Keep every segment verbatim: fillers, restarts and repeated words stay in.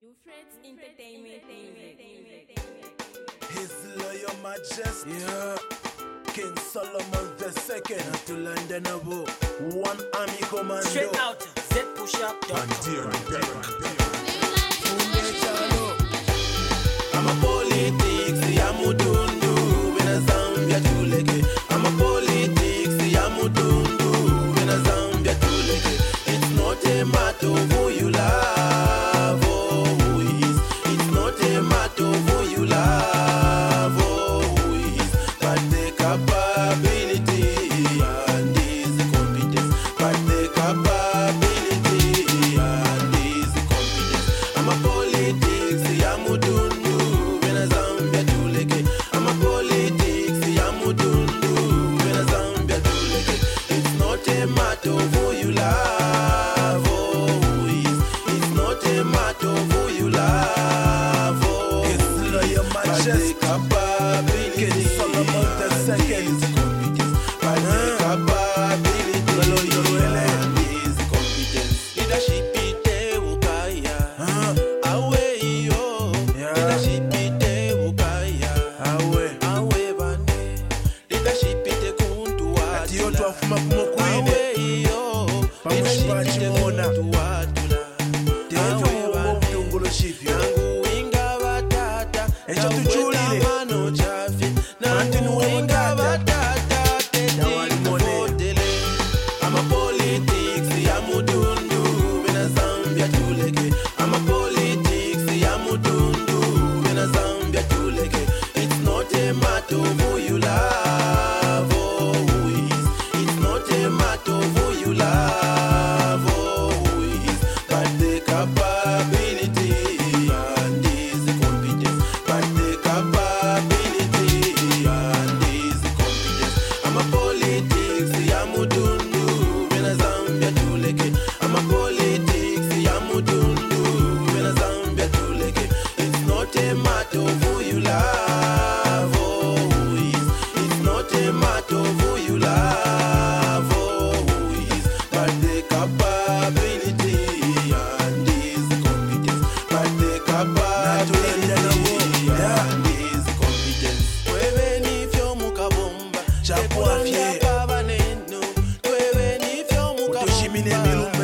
You Fred's Entertainment. His Loyal Majesty, yeah. King Solomon the Second, to London Abu, one army commando. Straight out, Z push up, and dear, I'm a politics, I'm a dundu, when a Zambia tuleke. I'm a politics, I'm a dundu, when a Zambia tuleke. It's not a matter of who you love or who is. It's not a matter of who you love or who is, but the capability and his competence. But the capability and his competence. I'm a politics, I'm a dundu, when a Zambia tuleke. I'm a politics, I'm a dundu, when a Zambia tuleke. It's not a matter of who you love or who is. It's not a matter of who you love or it's Loyal Majesty, capability, King Solomon the Second, competence. But the capability and his competence. Leadership ite ukaya, awe yo. Leadership ite ukaya, awe awe bane. Leadership ite kuntu wa. Ati yotu afuma kumokuine. Awe yo. Leadership ite kuntu wa tula. Awe bane. Nangu inga batata. Echo tuchulile. Mano chafi. Nangu inga batata. Tete kufotele. I'm a politics, I'm a dundu, when a Zambia tuleke. I'm a politics, I'm a dundu, when a Zambia tuleke. It's not a matter of who you love or who is. It's not a matter of who you love or who is, but the capability and his competence. But the capability and his competence. I'm a politics, I'm a dundu, when a Zambia tuleke. I'm a politics, I'm a dundu, when a Zambia tuleke. It's not a matter of who you love or who is. It's not a matter of who you love or who is, but the capability and his competence. But the capability and his competence. Wewe ni fyo mukabomba, tekulanda baba nenu. Wewe ni fyo mukabomba,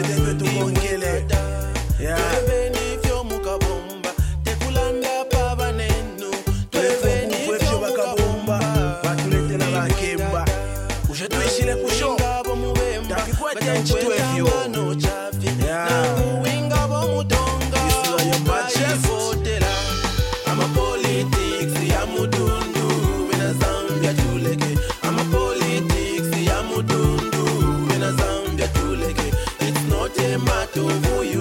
wewe ni fyo mukabomba, tekulanda baba nenu. Wewe ni fyo mukabomba, batuletela bakemba. Uje tuishile kusho, takikuwa jenchi tuefyo. Nangu inga bomutonga, bayifotela. I'm a politics, I'm a dundu, when a Zambia tuleke. I'm a politics, I'm a dundu, when a Zambia tuleke. It's not a matter of who you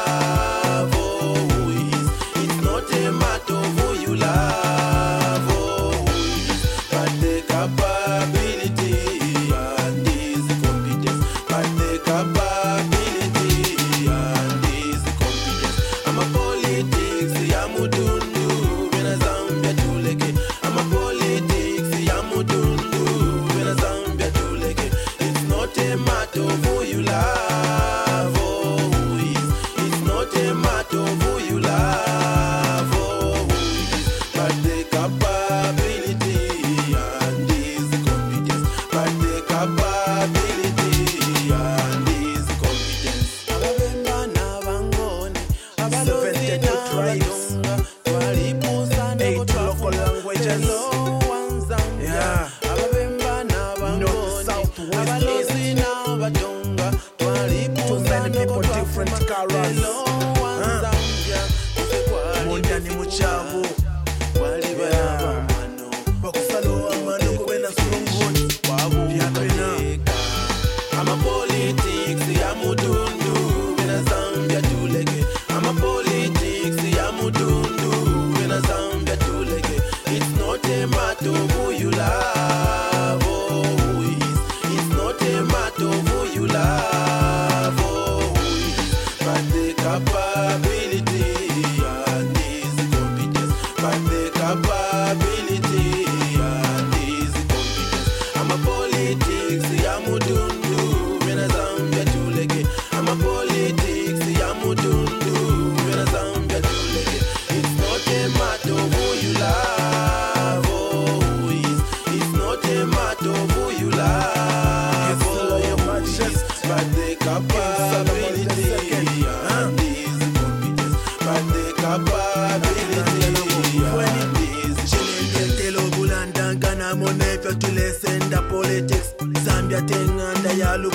love or who is. It's not a matter of who you love or who is, but the capability and his competence. But the capability and his competence. I'm a politics, I'm a dundu, when a Zambia tuleke. I'm a politics, I'm a dundu, when a Zambia tuleke. It's not a matter of who you love or who is. It's not a matter of who you love or who is, but the capability and his competence. But the capability and his competence. Ababemba n'abangoni, abalozi n'abadonga, twalipusa Eight local languages. Hello, one Zambia. Yeah. Ababemba n'abangoni, North, south, west, abalozi east. n'abadonga, Too twalipusa many people, different colors. Hello, one Huh. Zambia. Kufe kwali Munda ni muchavu. kwali Yeah. bayabamano. Bakusalo amano kubena sulungoni. Vyapena. I'm a politics, I'm a dundu, when a Zambia tuleke. I'm a politics, I'm a dundu, when a Zambia tuleke. It's not a matter of who you love or who is. It's not a matter of who you love or who is, but the capability and his competence. But the capability and his competence. I'm a politics, I'm a dundu, when a Zambia tuleke. I'm a politics, I'm a dundu, when a Zambia tuleke.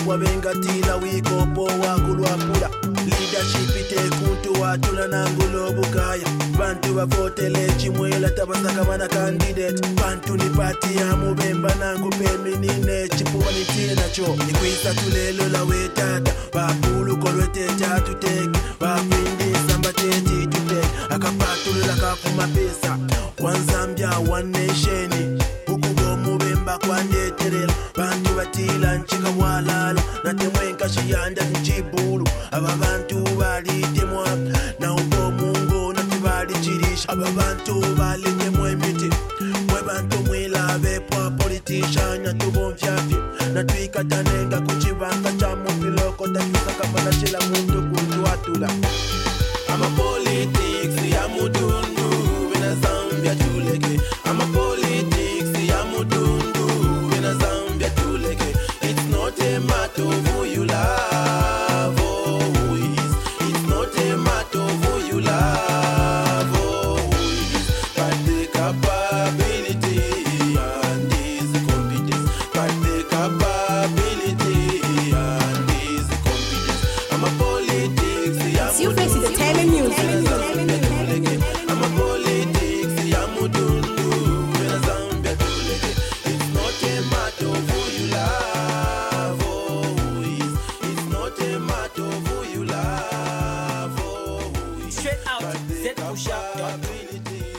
wabengatila wikopo wakulwapula leadership itekuntu watula nangulo bukaya bantu bavotele chimwela tabasaka bana candidate bantu ni party ya mubemba nangu peminine chipuwa nitie nacho nikwisa tulelo la wetata bakulu kolwete tatu teki bakwindi samba teti tuteki akapatulula kafuma pesa wanzambia one nation ukugo mubemba kwandeterela bantu batila nchika walala natemwenka shiyanda nchibulu aba bantu balitemwa na ubo mungu natibalichirisha aba bantu balitemwa emiti mwe bantu mwilabe pwa politician natubomfyafi natwikatanenga kuchibanga cha mupiloko tatusaka manachila muntu kuntu watula I'm a politics ya mudundu wena Zambia tuleke I'm a politics ya mudundu wena Zambia tuleke It's not a matter of who you love or who is It's not a matter of who you love or who is But the capability and his competence But the capability and his competence I'm a politics ya You face the entertainment music. I'm a politics, I'm a dundu, when a Zambia tuleke. It's not a matter of who you love or who is. It's not a matter of who you love or who is. Straight out, But the Z Push Up. capability